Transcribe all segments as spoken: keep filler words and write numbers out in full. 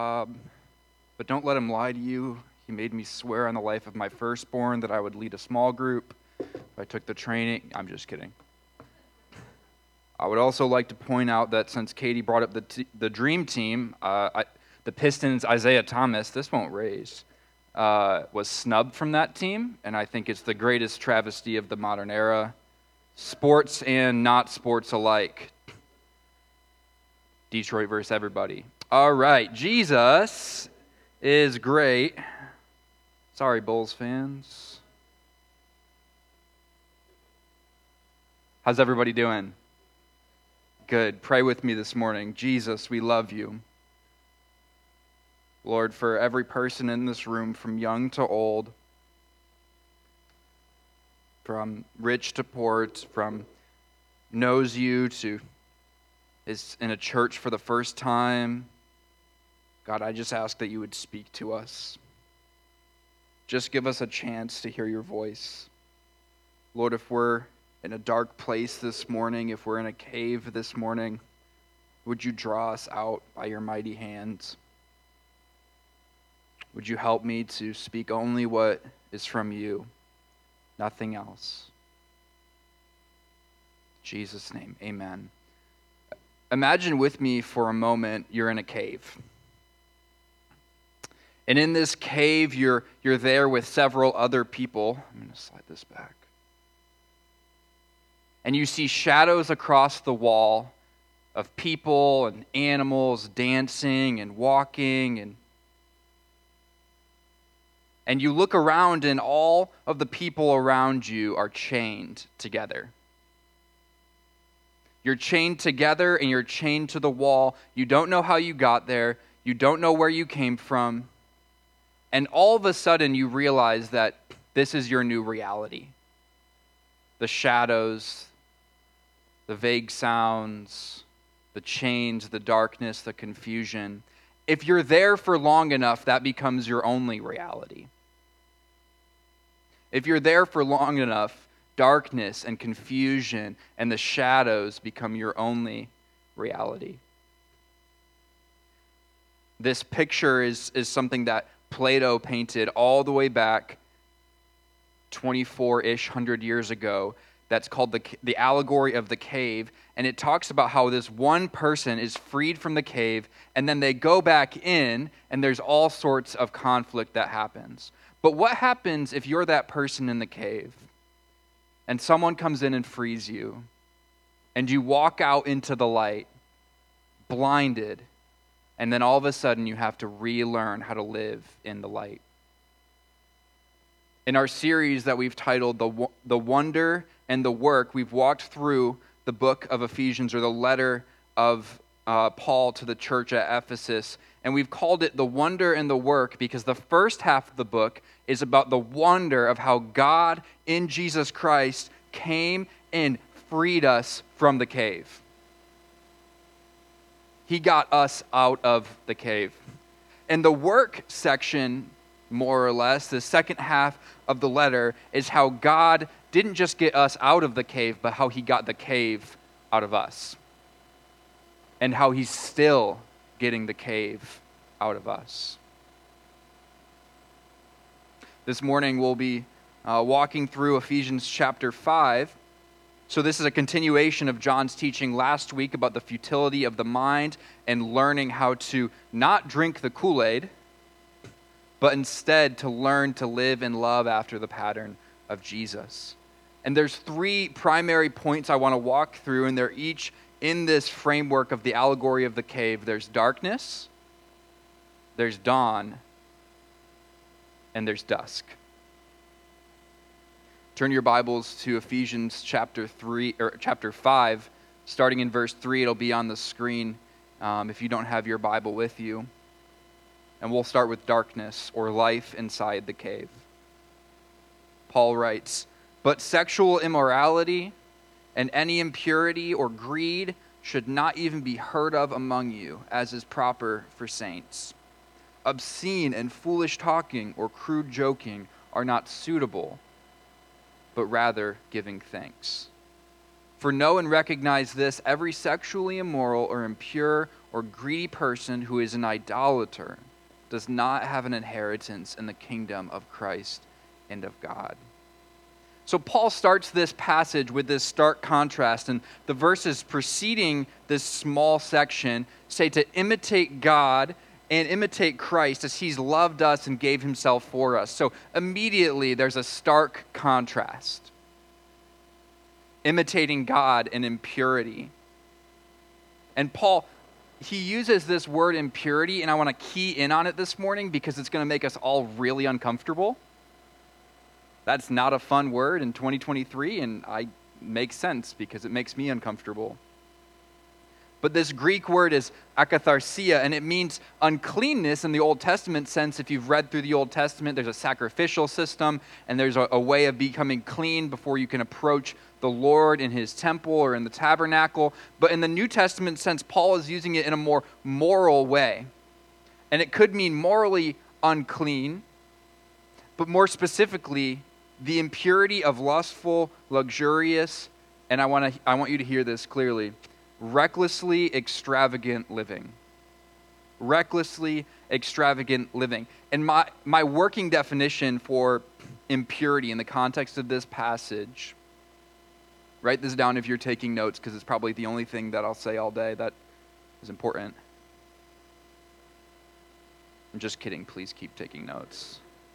Um, but don't let him lie to you. He made me swear on the life of my firstborn that I would lead a small group. If I took the training, I'm just kidding. I would also like to point out that since Katie brought up the t- the dream team, uh, I, the Pistons' Isaiah Thomas, this won't raise, uh, was snubbed from that team, and I think it's the greatest travesty of the modern era. Sports and not sports alike. Detroit versus everybody. All right, Jesus is great. Sorry, Bulls fans. How's everybody doing? Good. Pray with me this morning. Jesus, we love you. Lord, for every person in this room, from young to old, from rich to poor, from knows you to is in a church for the first time, God, I just ask that you would speak to us. Just give us a chance to hear your voice. Lord, if we're in a dark place this morning, if we're in a cave this morning, would you draw us out by your mighty hands? Would you help me to speak only what is from you, nothing else? In Jesus' name, amen. Imagine with me for a moment you're in a cave. And in this cave, you're, you're there with several other people. I'm going to slide this back. And you see shadows across the wall of people and animals dancing and walking. And, and you look around and all of the people around you are chained together. You're chained together and you're chained to the wall. You don't know how you got there. You don't know where you came from. And all of a sudden you realize that this is your new reality. The shadows, the vague sounds, the chains, the darkness, the confusion. If you're there for long enough, that becomes your only reality. If you're there for long enough, darkness and confusion and the shadows become your only reality. This picture is, is something that Plato painted all the way back twenty-four-ish hundred years ago. That's called the, the allegory of the cave. And it talks about how this one person is freed from the cave, and then they go back in, and there's all sorts of conflict that happens. But what happens if you're that person in the cave, and someone comes in and frees you, and you walk out into the light, blinded, and then all of a sudden you have to relearn how to live in the light? In our series that we've titled The, the Wonder and the Work, we've walked through the book of Ephesians, or the letter of uh, Paul to the church at Ephesus, and we've called it The Wonder and the Work because the first half of the book is about the wonder of how God in Jesus Christ came and freed us from the cave. He got us out of the cave. And the work section, more or less, the second half of the letter, is how God didn't just get us out of the cave, but how he got the cave out of us. And how he's still getting the cave out of us. This morning we'll be uh, walking through Ephesians chapter five. So this is a continuation of John's teaching last week about the futility of the mind and learning how to not drink the Kool-Aid, but instead to learn to live and love after the pattern of Jesus. And there's three primary points I want to walk through, and they're each in this framework of the allegory of the cave. There's darkness, there's dawn, and there's dusk. Turn your Bibles to Ephesians chapter three or chapter five, starting in verse three. It'll be on the screen um, if you don't have your Bible with you. And we'll start with darkness, or life inside the cave. Paul writes, "But sexual immorality and any impurity or greed should not even be heard of among you, as is proper for saints. Obscene and foolish talking or crude joking are not suitable, but rather giving thanks. For know and recognize this, every sexually immoral or impure or greedy person who is an idolater does not have an inheritance in the kingdom of Christ and of God. So Paul starts this passage with this stark contrast, and the verses preceding this small section say to imitate God and imitate Christ as he's loved us and gave himself for us. So immediately there's a stark contrast. Imitating God and impurity. And Paul, he uses this word impurity, and I want to key in on it this morning because it's going to make us all really uncomfortable. That's not a fun word in twenty twenty-three, and I makes sense because it makes me uncomfortable. But this Greek word is akatharsia, and it means uncleanness in the Old Testament sense. If you've read through the Old Testament, there's a sacrificial system, and there's a, a way of becoming clean before you can approach the Lord in his temple or in the tabernacle. But in the New Testament sense, Paul is using it in a more moral way. And it could mean morally unclean, but more specifically, the impurity of lustful, luxurious, and I want to I want you to hear this clearly, recklessly extravagant living. Recklessly extravagant living. And my, my working definition for impurity in the context of this passage, write this down if you're taking notes because it's probably the only thing that I'll say all day that is important. I'm just kidding. Please keep taking notes.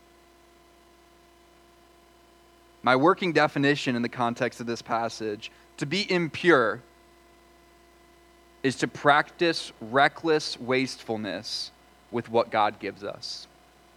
My working definition in the context of this passage, to be impure is to practice reckless wastefulness with what God gives us.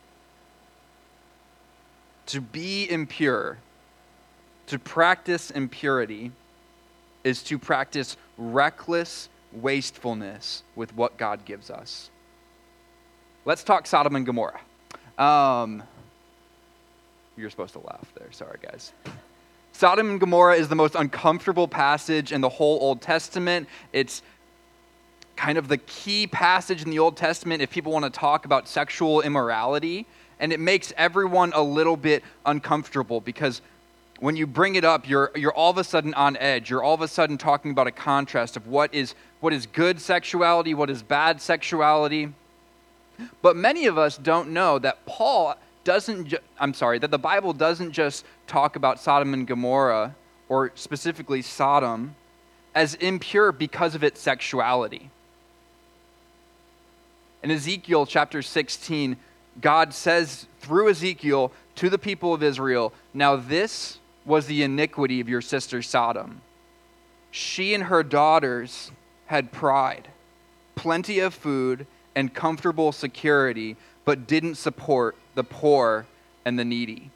To be impure, to practice impurity, is to practice reckless wastefulness with what God gives us. Let's talk Sodom and Gomorrah. Um, you're supposed to laugh there. Sorry, guys. Sodom and Gomorrah is the most uncomfortable passage in the whole Old Testament. It's kind of the key passage in the Old Testament if people want to talk about sexual immorality. And it makes everyone a little bit uncomfortable because when you bring it up, you're you're all of a sudden on edge. You're all of a sudden talking about a contrast of what is what is good sexuality, what is bad sexuality. But many of us don't know that Paul doesn't, ju- I'm sorry, that the Bible doesn't just talk about Sodom and Gomorrah, or specifically Sodom, as impure because of its sexuality. In Ezekiel chapter sixteen, God says through Ezekiel to the people of Israel, "Now this was the iniquity of your sister Sodom. She and her daughters had pride, plenty of food, and comfortable security, but didn't support the poor and the needy."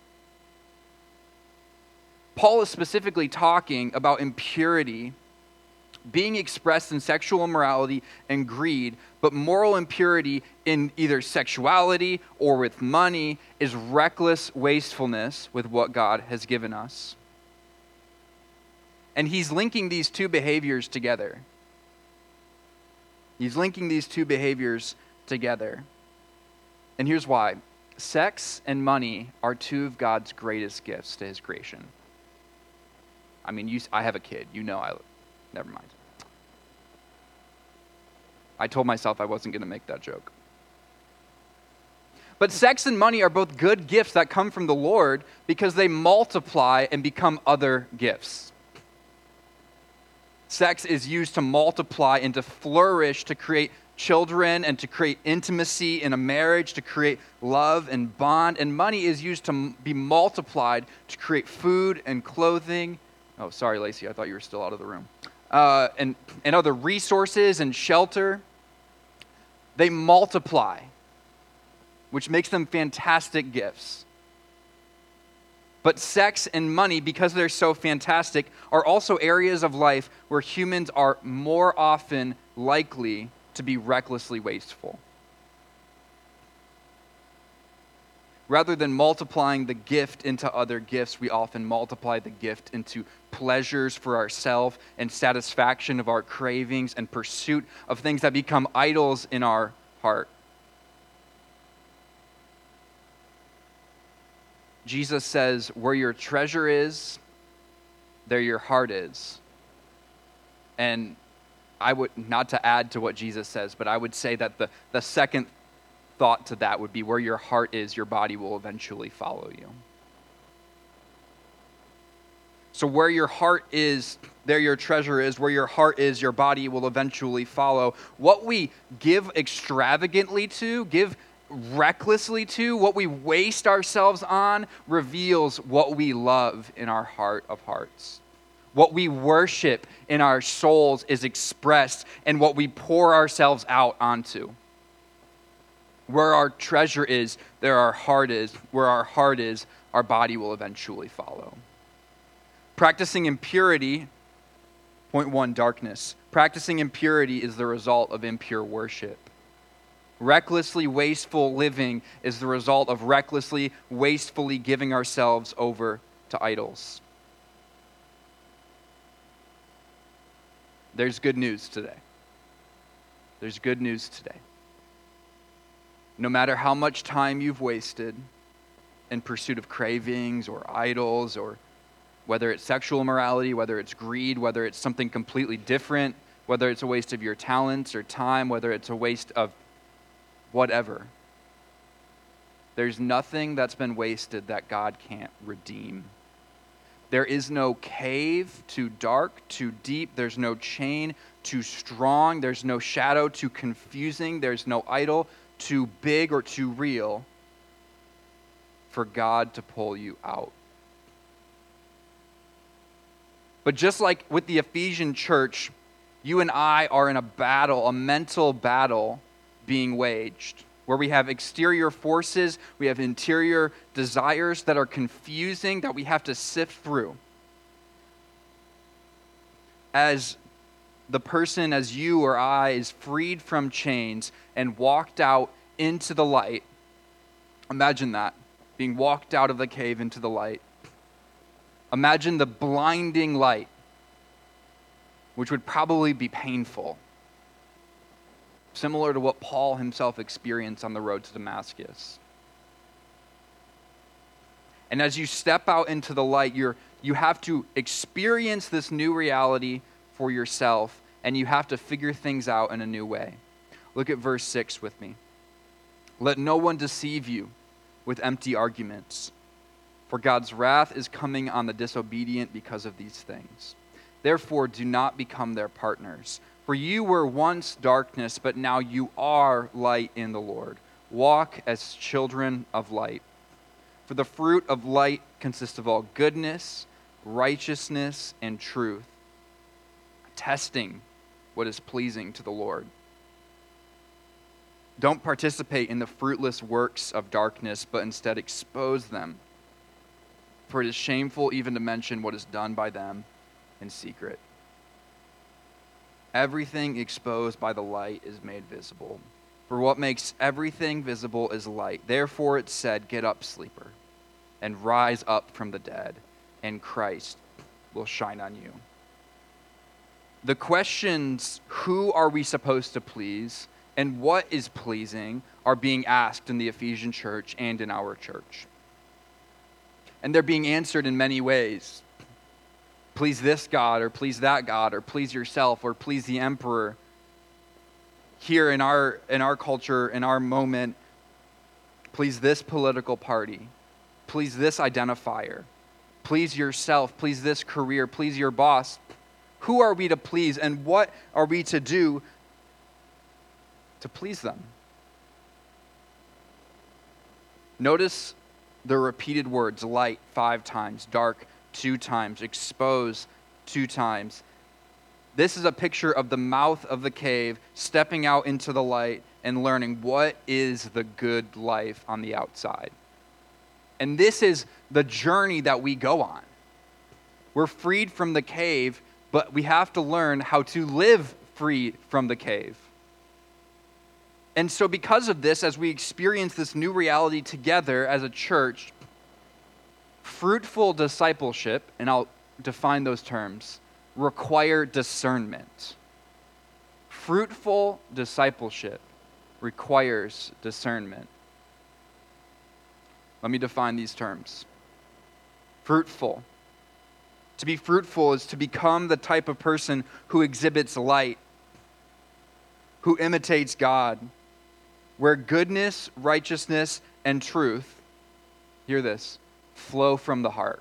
Paul is specifically talking about impurity being expressed in sexual immorality and greed, but moral impurity in either sexuality or with money is reckless wastefulness with what God has given us. And he's linking these two behaviors together. He's linking these two behaviors together. And here's why. Sex and money are two of God's greatest gifts to his creation. I mean, you, I have a kid. You know I... Never mind. I told myself I wasn't going to make that joke. But sex and money are both good gifts that come from the Lord because they multiply and become other gifts. Sex is used to multiply and to flourish, to create children and to create intimacy in a marriage, to create love and bond. And money is used to be multiplied to create food and clothing. Oh, sorry, Lacey, I thought you were still out of the room. Uh, and, and other resources and shelter. They multiply, which makes them fantastic gifts. But sex and money, because they're so fantastic, are also areas of life where humans are more often likely to be recklessly wasteful. Rather than multiplying the gift into other gifts, we often multiply the gift into pleasures for ourselves and satisfaction of our cravings and pursuit of things that become idols in our heart. Jesus says, where your treasure is, there your heart is. And I would, not to add to what Jesus says, but I would say that the, the second thought to that would be where your heart is, your body will eventually follow you. So where your heart is, there your treasure is. Where your heart is, your body will eventually follow. What we give extravagantly to, give recklessly to, what we waste ourselves on, reveals what we love in our heart of hearts. What we worship in our souls is expressed in what we pour ourselves out onto. Where our treasure is, there our heart is. Where our heart is, our body will eventually follow. Practicing impurity, point one, darkness. Practicing impurity is the result of impure worship. Recklessly wasteful living is the result of recklessly, wastefully giving ourselves over to idols. There's good news today. There's good news today. No matter how much time you've wasted in pursuit of cravings or idols, or whether it's sexual immorality, whether it's greed, whether it's something completely different, whether it's a waste of your talents or time, whether it's a waste of whatever, there's nothing that's been wasted that God can't redeem. There is no cave too dark, too deep. There's no chain too strong. There's no shadow too confusing. There's no idol too big or too real for God to pull you out. But just like with the Ephesian church, you and I are in a battle, a mental battle being waged, where we have exterior forces, we have interior desires that are confusing, that we have to sift through. As the person, as you or I, is freed from chains and walked out into the light, imagine that, being walked out of the cave into the light. Imagine the blinding light, which would probably be painful, similar to what Paul himself experienced on the road to Damascus. And as you step out into the light, you're, you have to experience this new reality for yourself, and you have to figure things out in a new way. Look at verse six with me. Let no one deceive you with empty arguments, for God's wrath is coming on the disobedient because of these things. Therefore, do not become their partners. For you were once darkness, but now you are light in the Lord. Walk as children of light. For the fruit of light consists of all goodness, righteousness, and truth, testing what is pleasing to the Lord. Don't participate in the fruitless works of darkness, but instead expose them. For it is shameful even to mention what is done by them in secret. Everything exposed by the light is made visible. For what makes everything visible is light. Therefore it said, get up, sleeper, and rise up from the dead, and Christ will shine on you. The questions, who are we supposed to please, and what is pleasing, are being asked in the Ephesian church and in our church. And they're being answered in many ways. Please this God, or please that God, or please yourself, or please the emperor. Here in our in our culture, in our moment, please this political party. Please this identifier. Please yourself. Please this career. Please your boss. Who are we to please, and what are we to do to please them? Notice the repeated words, light five times, dark two times, expose two times. This is a picture of the mouth of the cave, stepping out into the light and learning what is the good life on the outside. And this is the journey that we go on. We're freed from the cave, but we have to learn how to live free from the cave. And so because of this, as we experience this new reality together as a church, fruitful discipleship, and I'll define those terms, require discernment. Fruitful discipleship requires discernment. Let me define these terms. Fruitful. To be fruitful is to become the type of person who exhibits light, who imitates God, where goodness, righteousness, and truth, hear this, flow from the heart.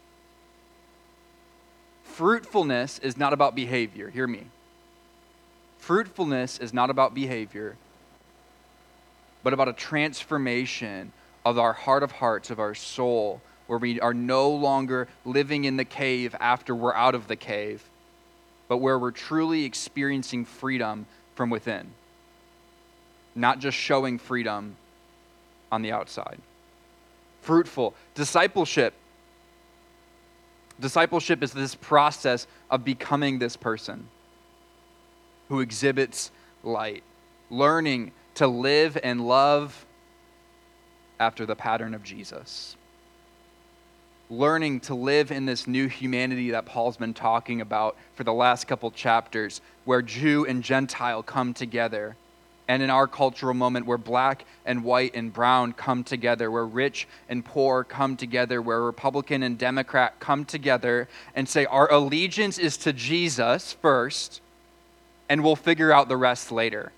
Fruitfulness is not about behavior. Hear me. Fruitfulness is not about behavior, but about a transformation of our heart of hearts, of our soul, where we are no longer living in the cave after we're out of the cave, but where we're truly experiencing freedom from within, not just showing freedom on the outside. Fruitful. Discipleship. Discipleship is this process of becoming this person who exhibits light, learning to live and love after the pattern of Jesus. Learning to live in this new humanity that Paul's been talking about for the last couple chapters, where Jew and Gentile come together. And in our cultural moment, where black and white and brown come together, where rich and poor come together, where Republican and Democrat come together and say, our allegiance is to Jesus first, and we'll figure out the rest later.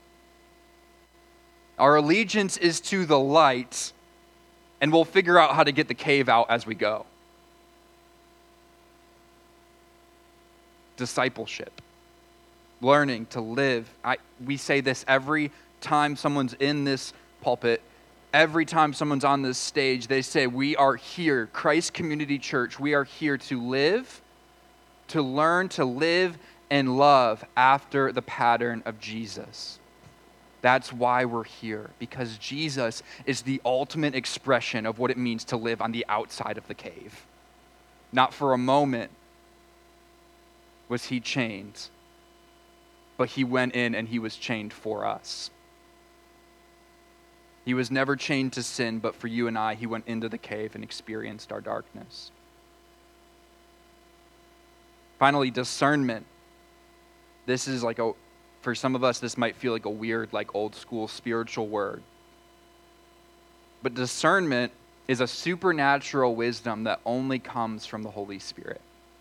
Our allegiance is to the light, and we'll figure out how to get the cave out as we go. Discipleship. Learning to live. I, we say this every time someone's in this pulpit, every time someone's on this stage, they say, we are here, Christ Community Church, we are here to live, to learn to live and love after the pattern of Jesus. That's why we're here, because Jesus is the ultimate expression of what it means to live on the outside of the cave. Not for a moment was he chained, but he went in and he was chained for us. He was never chained to sin, but for you and I, he went into the cave and experienced our darkness. Finally, discernment. This is like a, for some of us, this might feel like a weird, like old school spiritual word. But discernment is a supernatural wisdom that only comes from the Holy Spirit.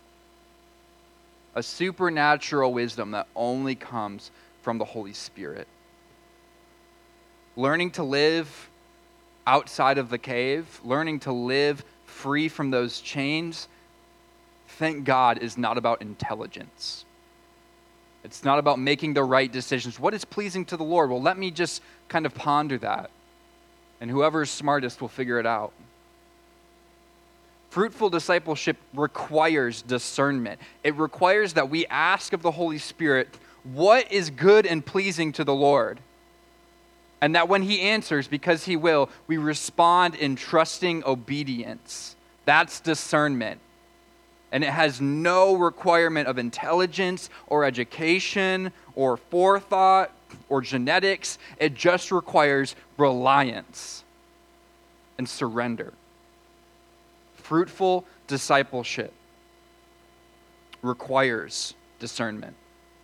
A supernatural wisdom that only comes from the Holy Spirit. Learning to live outside of the cave, learning to live free from those chains, thank God, is not about intelligence. It's not about making the right decisions. What is pleasing to the Lord? Well, let me just kind of ponder that. And whoever's smartest will figure it out. Fruitful discipleship requires discernment. It requires that we ask of the Holy Spirit, what is good and pleasing to the Lord? And that when he answers, because he will, we respond in trusting obedience. That's discernment. And it has no requirement of intelligence or education or forethought or genetics. It just requires reliance and surrender. Fruitful discipleship requires discernment.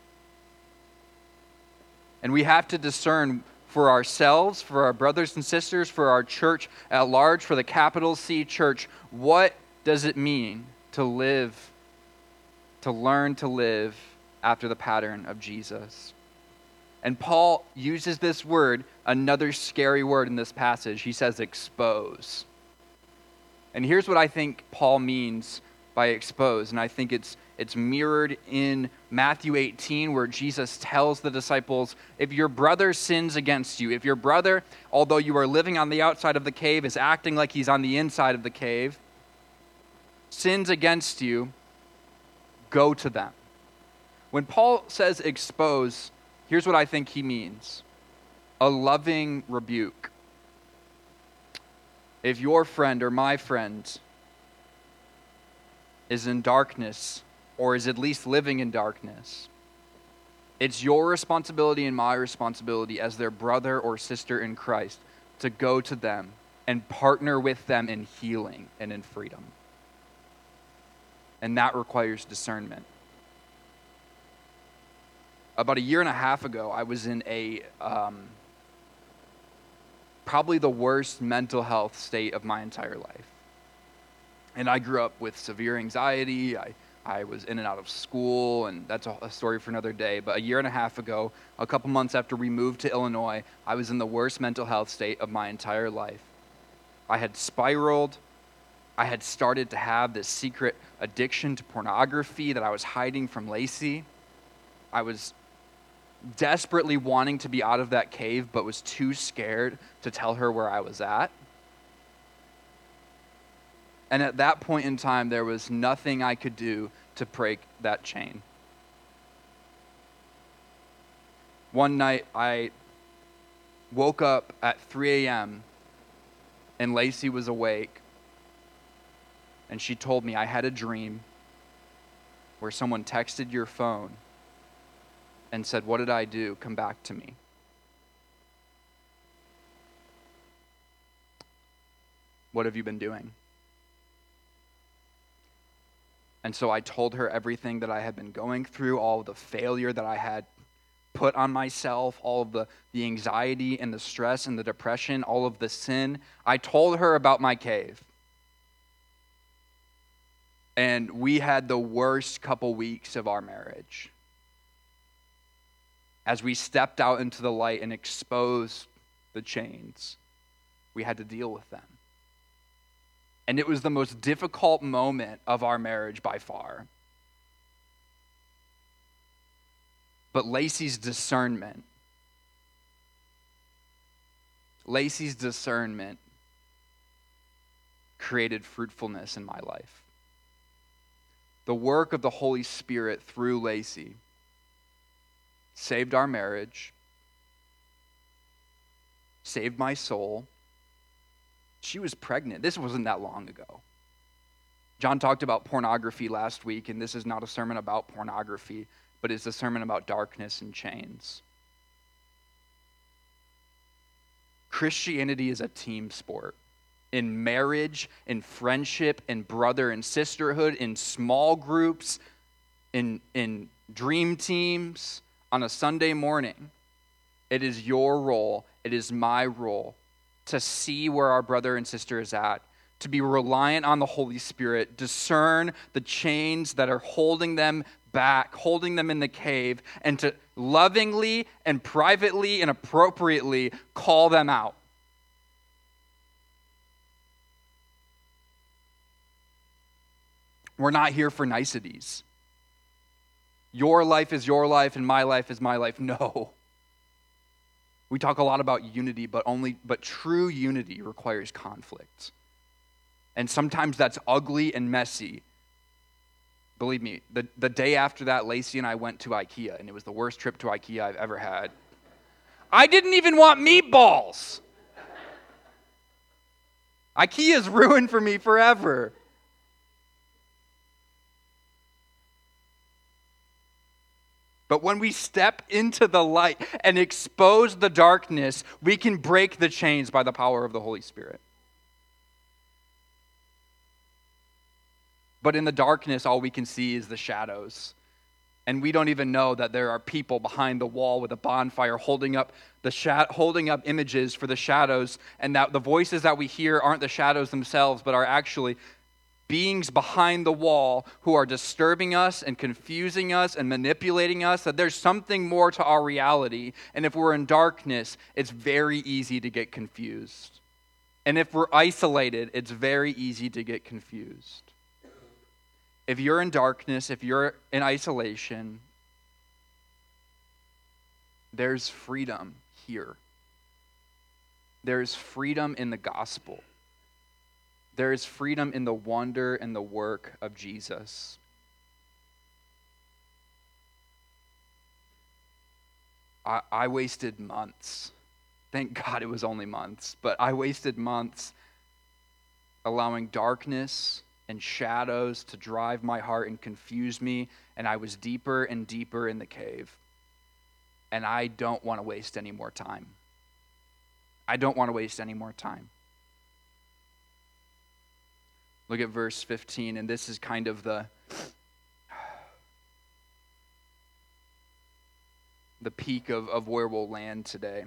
And we have to discern for ourselves, for our brothers and sisters, for our church at large, for the capital C church, what does it mean to live, to learn to live after the pattern of Jesus? And Paul uses this word, another scary word in this passage. He says expose. And here's what I think Paul means by expose, and I think it's it's mirrored in Matthew eighteen, where Jesus tells the disciples, if your brother sins against you, if your brother, although you are living on the outside of the cave, is acting like he's on the inside of the cave, sins against you, go to them. When Paul says expose, here's what I think he means. A loving rebuke. If your friend or my friend is in darkness, or is at least living in darkness, it's your responsibility and my responsibility as their brother or sister in Christ to go to them and partner with them in healing and in freedom. And that requires discernment. About a year and a half ago, I was in a um, probably the worst mental health state of my entire life. And I grew up with severe anxiety. I, I was in and out of school, and that's a, a story for another day. But a year and a half ago, a couple months after we moved to Illinois, I was in the worst mental health state of my entire life. I had spiraled. I had started to have this secret addiction to pornography that I was hiding from Lacey. I was desperately wanting to be out of that cave, but was too scared to tell her where I was at. And at that point in time, there was nothing I could do to break that chain. One night, I woke up at three a.m., and Lacey was awake, and she told me, I had a dream where someone texted your phone and said, what did I do? Come back to me. What have you been doing? And so I told her everything that I had been going through, all of the failure that I had put on myself, all of the, the anxiety and the stress and the depression, all of the sin. I told her about my cave. And we had the worst couple weeks of our marriage. As we stepped out into the light and exposed the chains, we had to deal with them. And it was the most difficult moment of our marriage by far. But Lacey's discernment, Lacey's discernment created fruitfulness in my life. The work of the Holy Spirit through Lacey saved our marriage, saved my soul. She was pregnant. This wasn't that long ago. John talked about pornography last week, and this is not a sermon about pornography, but it's a sermon about darkness and chains. Christianity is a team sport. In marriage, in friendship, in brother and sisterhood, in small groups, in, in dream teams, on a Sunday morning. It is your role, it is my role to see where our brother and sister is at, to be reliant on the Holy Spirit, discern the chains that are holding them back, holding them in the cave, and to lovingly and privately and appropriately call them out. We're not here for niceties. Your life is your life and my life is my life. No. We talk a lot about unity, but only but true unity requires conflict. And sometimes that's ugly and messy. Believe me, the, the day after that, Lacey and I went to IKEA, and it was the worst trip to IKEA I've ever had. I didn't even want meatballs. IKEA's ruined for me forever. But when we step into the light and expose the darkness, we can break the chains by the power of the Holy Spirit. But in the darkness, all we can see is the shadows. And we don't even know that there are people behind the wall with a bonfire holding up the sha- holding up images for the shadows, and that the voices that we hear aren't the shadows themselves, but are actually beings behind the wall who are disturbing us and confusing us and manipulating us, that there's something more to our reality. And if we're in darkness, it's very easy to get confused. And if we're isolated, it's very easy to get confused. If you're in darkness, if you're in isolation, there's freedom here. There's freedom in the gospel. There is freedom in the wonder and the work of Jesus. I, I wasted months. Thank God it was only months, but I wasted months allowing darkness and shadows to drive my heart and confuse me, and I was deeper and deeper in the cave. And I don't want to waste any more time. I don't want to waste any more time. Look at verse fifteen, and this is kind of the, the peak of, of where we'll land today.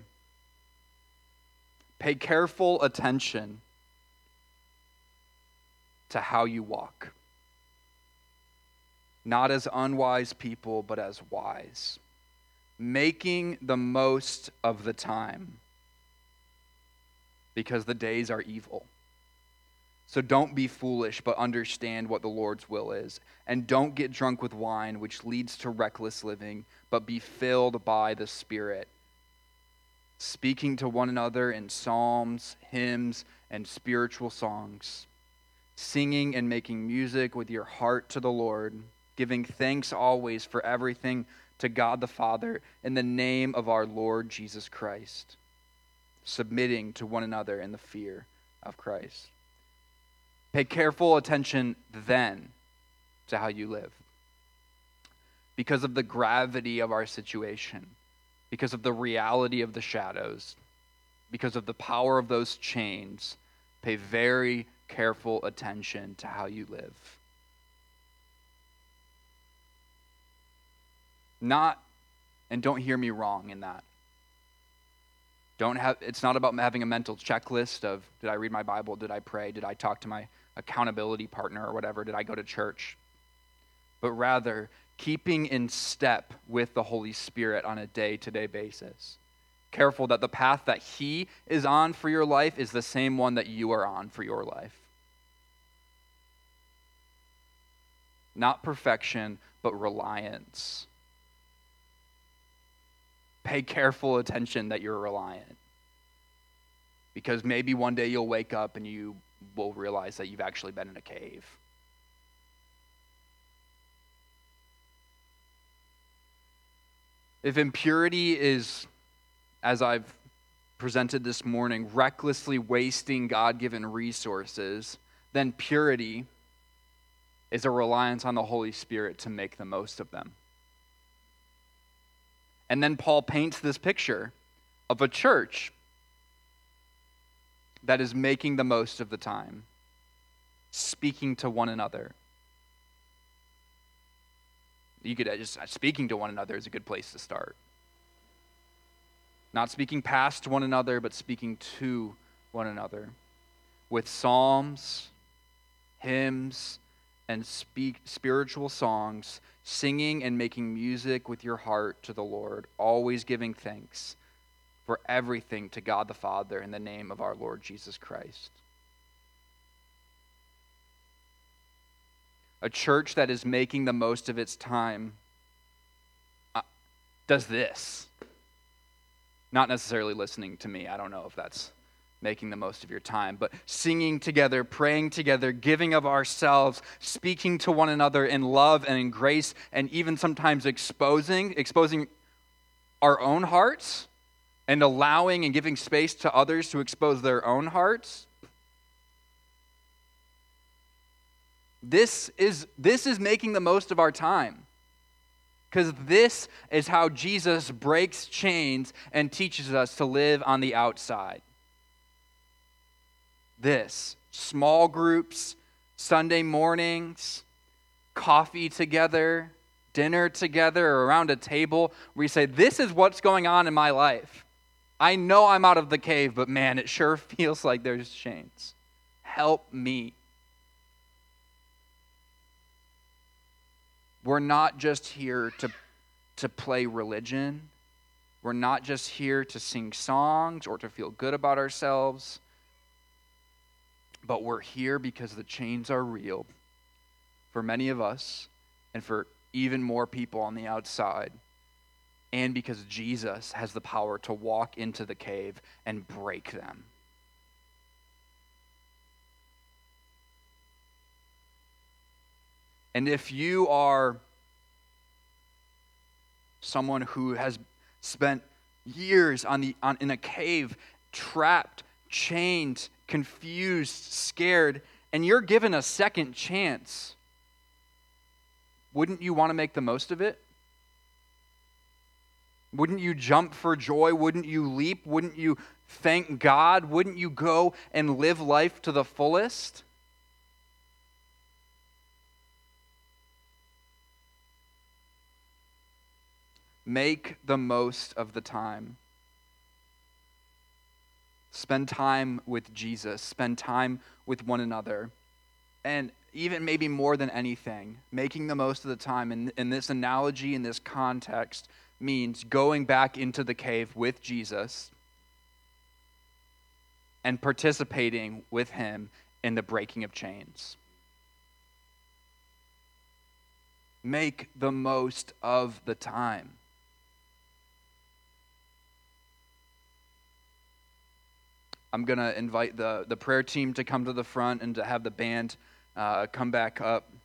Pay careful attention to how you walk. not as unwise people, but as wise, making the most of the time, because the days are evil. So don't be foolish, but understand what the Lord's will is. And don't get drunk with wine, which leads to reckless living, but be filled by the Spirit, speaking to one another in psalms, hymns, and spiritual songs, singing and making music with your heart to the Lord, giving thanks always for everything to God the Father in the name of our Lord Jesus Christ, submitting to one another in the fear of Christ. Pay careful attention then to how you live. Because of the gravity of our situation, because of the reality of the shadows, because of the power of those chains, pay very careful attention to how you live. Not, and don't hear me wrong in that. Don't have, it's not about having a mental checklist of, did I read my Bible? Did I pray? Did I talk to my accountability partner or whatever? Did I go to church? But rather, keeping in step with the Holy Spirit on a day-to-day basis. Careful that the path that He is on for your life is the same one that you are on for your life. Not perfection, but reliance. Pay careful attention that you're reliant. Because maybe one day you'll wake up and you will realize that you've actually been in a cave. If impurity is, as I've presented this morning, recklessly wasting God-given resources, then purity is a reliance on the Holy Spirit to make the most of them. And then Paul paints this picture of a church that is making the most of the time, speaking to one another. You could just, speaking to one another is a good place to start. Not speaking past one another, but speaking to one another. With psalms, hymns, and speak spiritual songs, singing and making music with your heart to the Lord, always giving thanks for everything to God the Father in the name of our Lord Jesus Christ. A church that is making the most of its time uh, does this. Not necessarily listening to me. I don't know if that's making the most of your time, but singing together, praying together, giving of ourselves, speaking to one another in love and in grace, and even sometimes exposing, exposing our own hearts and allowing and giving space to others to expose their own hearts. This is, this is making the most of our time. Because this is how Jesus breaks chains and teaches us to live on the outside. This, small groups, Sunday mornings, coffee together, dinner together, or around a table where you say, this is what's going on in my life. I know I'm out of the cave, but man, it sure feels like there's chains. Help me. We're not just here to, to play religion. We're not just here to sing songs or to feel good about ourselves. But we're here because the chains are real for many of us and for even more people on the outside. And because Jesus has the power to walk into the cave and break them. And if you are someone who has spent years on the on, in a cave, trapped, chained, confused, scared, and you're given a second chance, wouldn't you want to make the most of it? Wouldn't you jump for joy? Wouldn't you leap? Wouldn't you thank God? Wouldn't you go and live life to the fullest? Make the most of the time. Spend time with Jesus. Spend time with one another. And even maybe more than anything, making the most of the time in, in this analogy, in this context, means going back into the cave with Jesus and participating with him in the breaking of chains. Make the most of the time. I'm going to invite the, the prayer team to come to the front and to have the band uh, come back up.